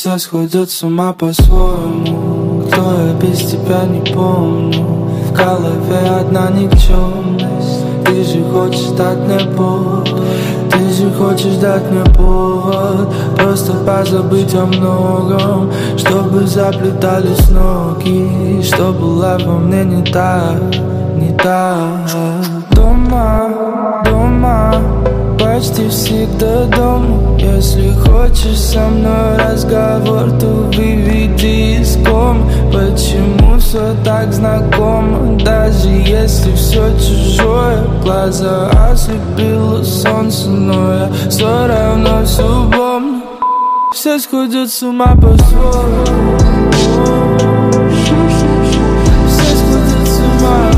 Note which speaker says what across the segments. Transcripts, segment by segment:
Speaker 1: Все сходят с ума по-своему. Кто я без тебя не помню. В голове одна никчемность. Ты же хочешь дать мне повод. Ты же хочешь дать мне повод. Просто позабыть о многом. Чтобы заплетались ноги. Что была во мне не так, не так. Дома, дома, почти всегда дома. Если хочешь со мной разговор, то выведи из кома. Почему все так знакомо? Даже если все чужое. Глаза ослепило солнце, но я все равно все помню. Все сходят с ума по-своему. Все сходят с ума.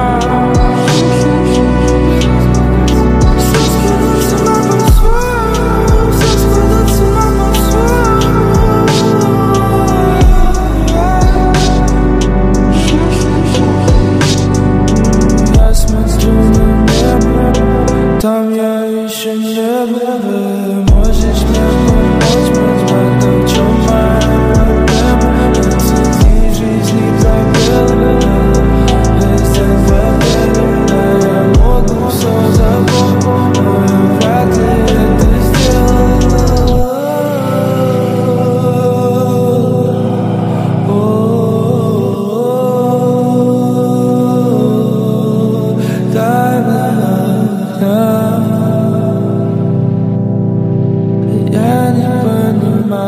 Speaker 1: Там я еще не был. Можешь мне помочь, быть в этом, в чем моя проблема. Оцени в жизни пробелы. Везде победы. Да, я могу все забыть, но я вряд ли это сделал. Я не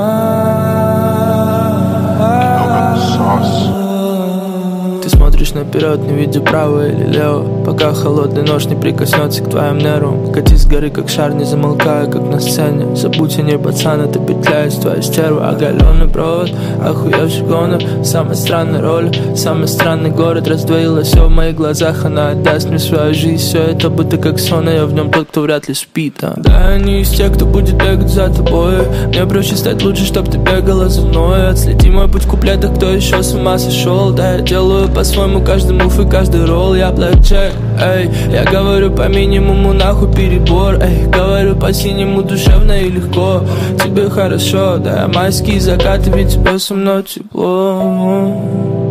Speaker 1: понимаю. Ты смотришь наперед, не видя право или лево. Пока холодный нож не прикоснется к твоим нервам. Кати с горы, как шар, не замолкая, как на сцене. Забудь о ней, пацан, это петляет твоя стерва. Оголенный провод, охуевший гонор. Самая странная роль, самый странный город. Раздвоилось все в моих глазах. Она отдаст мне свою жизнь. Все это будто как сон, а я в нем тот, кто вряд ли спит. Да, я не из тех, кто будет бегать за тобой. Мне проще стать лучше, чтоб ты бегала за мной. Отследи мой путь в куплетах, кто еще с ума сошел. Да, я делаю по-своему каждый мув и каждый ролл. Я блэкджек, эй. Я говорю по минимуму, нахуй перебор, эй. Говорю по-синему, душевно и легко. Тебе хорошо, да, майские закаты, ведь тебе со мной тепло.